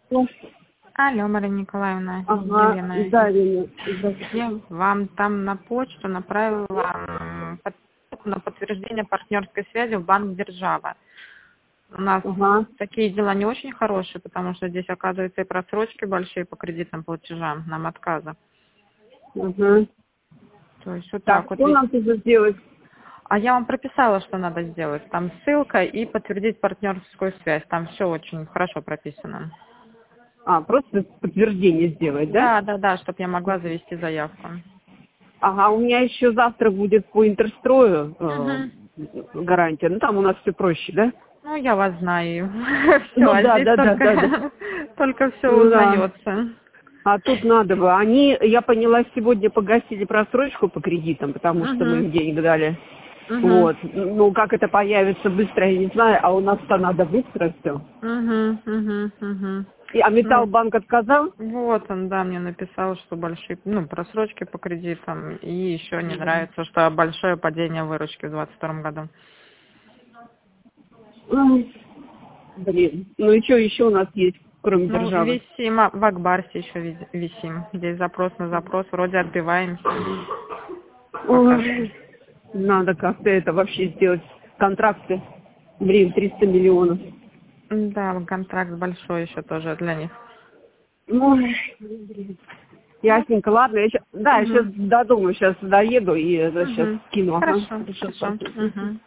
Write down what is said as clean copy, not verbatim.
Ну, Алло, Мария Николаевна, ага, Елена. да, Лена. Я вам там на почту направила ссылку на подтверждение партнерской связи в банк «Держава». У нас Ага, такие дела не очень хорошие, потому что здесь, оказывается, и просрочки большие по кредитным платежам, нам отказа. ага. То есть вот Так, так вот. что нам тут сделать? А я вам прописала, что надо сделать. Там ссылка и подтвердить партнерскую связь. Там все очень хорошо прописано. А, просто подтверждение сделать, да? Да, да, да, чтобы я могла завести заявку. Ага, у меня еще завтра будет по интерстрою Угу. гарантия. Ну, там у нас все проще, да? Ну, я вас знаю. Все, Ну, а да, здесь да, да, да, да. только все Ну, да. узнается. А тут надо бы. Они, я поняла, сегодня погасили просрочку по кредитам, потому что мы Угу. им денег дали. Угу. Вот. Ну, как это появится быстро, я не знаю, а у нас-то надо быстро все. Угу. Угу. Угу. А Ну, Металлбанк отказал? вот он, да, мне написал, что большие, просрочки по кредитам, и еще не нравится, что большое падение выручки в 2022 году. Ой, блин. Ну и что еще у нас есть, кроме Ну, державы? висим, в Акбарсе еще висим. Здесь запрос на запрос, вроде отбиваемся. Пока что. Ой, надо как-то это вообще сделать. Контракты. Блин, 300 миллионов. Да, контракт большой еще тоже для них. Ой, блин. Ну, Ясненько, ладно, я сейчас, да, я сейчас угу. до дома сейчас доеду и сейчас Угу. скину. Ага, Хорошо, хорошо, хорошо. спасибо. Угу.